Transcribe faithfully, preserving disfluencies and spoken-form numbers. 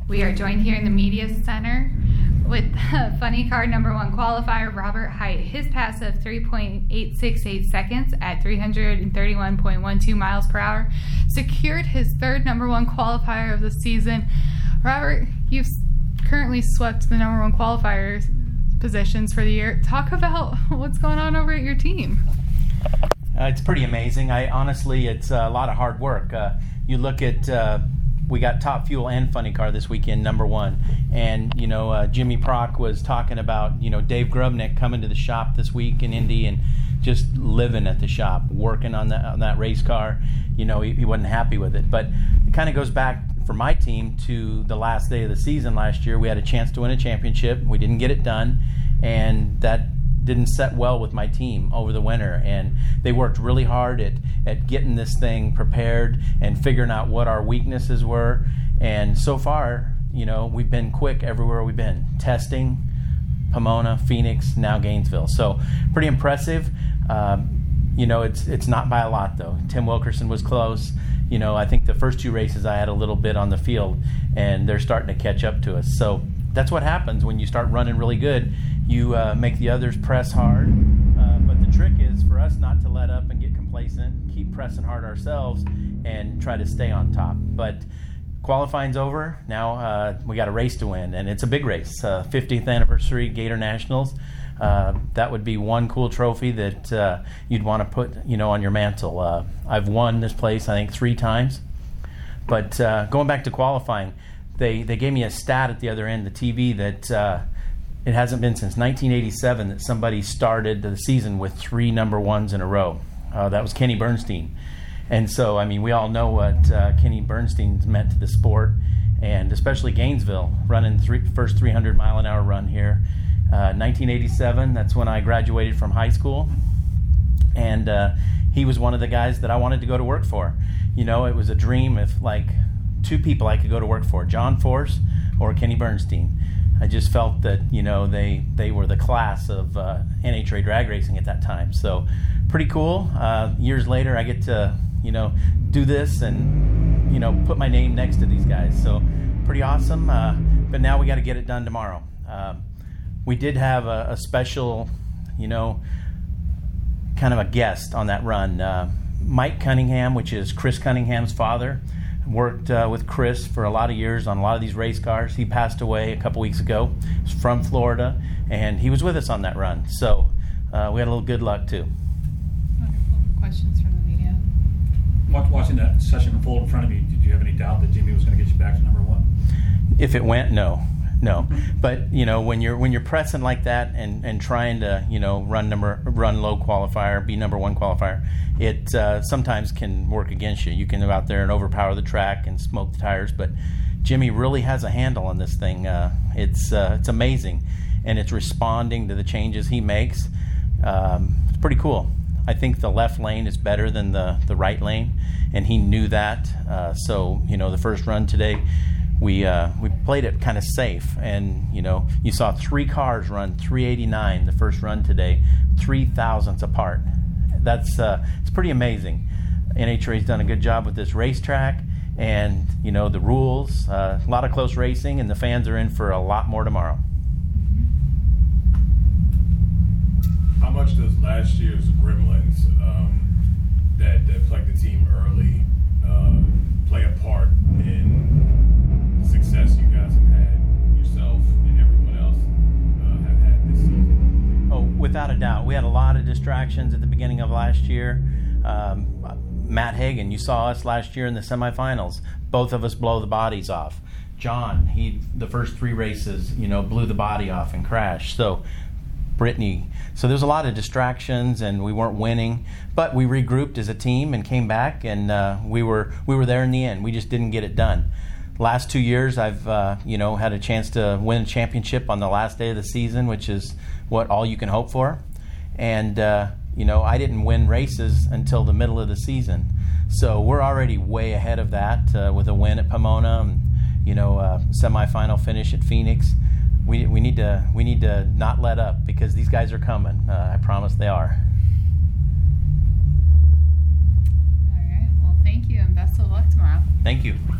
We are joined here in the Media Center with funny car number one qualifier Robert Hight. His pass of three point eight six eight seconds at three hundred thirty-one point one two miles per hour secured his third number one qualifier of the season. Robert, you've currently swept the number one qualifier positions for the year. Talk about what's going on over at your team. Uh, it's pretty amazing. I honestly, it's a lot of hard work. Uh, you look at, uh, we got Top Fuel and Funny Car this weekend, number one. And, you know, uh, Jimmy Prock was talking about, you know, Dave Grubnick coming to the shop this week in Indy and just living at the shop, working on that, on that race car. You know, he, he wasn't happy with it. But it kind of goes back for my team to the last day of the season last year. We had a chance to win a championship. We didn't get it done. And that didn't set well with my team over the winter, and they worked really hard at, at getting this thing prepared and figuring out what our weaknesses were. And so far, you know, we've been quick everywhere we've been. Testing, Pomona, Phoenix, now Gainesville. So pretty impressive. Um, you know, it's it's not by a lot, though. Tim Wilkerson was close. You know, I think the first two races I had a little bit on the field, and they're starting to catch up to us. So that's what happens when you start running really good. You uh, make the others press hard, uh, but the trick is for us not to let up and get complacent, keep pressing hard ourselves, and try to stay on top. But qualifying's over. Now uh, we got a race to win, and it's a big race. Uh, fiftieth anniversary Gator Nationals. Uh, that would be one cool trophy that uh, you'd want to put, you know, on your mantle. Uh, I've won this place, I think, three times. But uh, going back to qualifying, they, they gave me a stat at the other end, the T V, that uh, it hasn't been since nineteen eighty-seven that somebody started the season with three number ones in a row. Uh, that was Kenny Bernstein. And so, I mean, we all know what uh, Kenny Bernstein's meant to the sport, and especially Gainesville, running the first three hundred mile an hour run here. Uh, nineteen eighty-seven, that's when I graduated from high school. And uh, he was one of the guys that I wanted to go to work for. You know, it was a dream if, like, two people I could go to work for, John Force or Kenny Bernstein. I just felt that, you know, they, they were the class of uh, N H R A drag racing at that time. So pretty cool. Uh, years later, I get to, you know, do this and, you know, put my name next to these guys. So pretty awesome. Uh, but now we got to get it done tomorrow. Uh, we did have a, a special, you know, kind of a guest on that run. Uh, Mike Cunningham, which is Chris Cunningham's father, worked uh, with Chris for a lot of years on a lot of these race cars. He passed away a couple weeks ago. He's from Florida, and he was with us on that run. So uh, we had a little good luck, too. Wonderful. Questions from the media? Watching that session unfold in front of you, did you have any doubt that Jimmy was going to get you back to number one? If it went, no. No, but you know, when you're when you're pressing like that and, and trying to, you know, run number run low qualifier, be number one qualifier, it uh, sometimes can work against you. You can go out there and overpower the track and smoke the tires, but Jimmy really has a handle on this thing. Uh, it's uh, it's amazing, and it's responding to the changes he makes. Um, it's pretty cool. I think the left lane is better than the the right lane, and he knew that. Uh, so you know, the first run today, we uh, we played it kind of safe, and you know, you saw three cars run three eighty-nine the first run today, three thousandths apart. That's uh, it's pretty amazing. N H R A's done a good job with this racetrack, and you know, the rules. Uh, a lot of close racing, and the fans are in for a lot more tomorrow. How much does last year's Gremlins um, that that plagued the team early uh, play a part in success you guys have had, yourself and everyone else uh, have had this season? Oh, without a doubt. We had a lot of distractions at the beginning of last year. Um, Matt Hagan, you saw us last year in the semifinals. Both of us blow the bodies off. John, he the first three races, you know, blew the body off and crashed. So Brittany. So there's a lot of distractions, and we weren't winning, but we regrouped as a team and came back, and uh, we were we were there in the end. We just didn't get it done. Last two years, I've uh, you know had a chance to win a championship on the last day of the season, which is what all you can hope for. And uh, you know, I didn't win races until the middle of the season, so we're already way ahead of that uh, with a win at Pomona, and you know, uh, semifinal finish at Phoenix. We we need to we need to not let up, because these guys are coming. Uh, I promise they are. All right. Well, thank you, and best of luck tomorrow. Thank you.